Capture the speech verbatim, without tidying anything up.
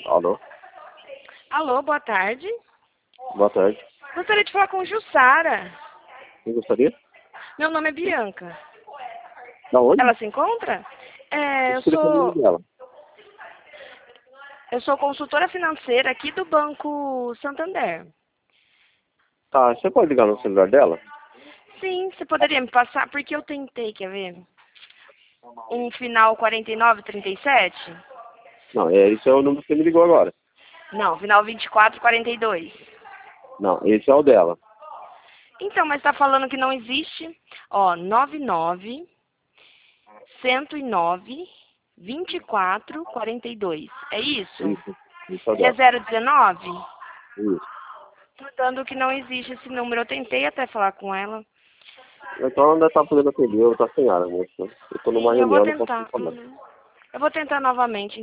Alô? Alô, boa tarde. Boa tarde. Gostaria de falar com Jussara. Quem gostaria? Meu nome é Bianca. Da onde? Ela se encontra? É, eu O telefone sou, dela. eu sou consultora financeira aqui do Banco Santander. Tá, você pode ligar no celular dela? Sim, você poderia me passar? Porque eu tentei, quer ver? Um final quarenta e nove, trinta e sete? Não, é, esse é o número que você me ligou agora. Não, final vinte e quatro, quarenta e dois. Não, esse é o dela. Então, mas tá falando que não existe? Ó, noventa e nove, cento e nove, vinte e quatro, quarenta e dois. É isso? Isso, isso é o E é dela. zero dezenove? Isso. Portanto, que não existe esse número. Eu tentei até falar com ela. Então ela ainda tá podendo atender, eu tá sem ar, moça. Eu tô numa Sim, eu vou reunião, não posso tentar. falar. Uhum. Eu vou tentar novamente.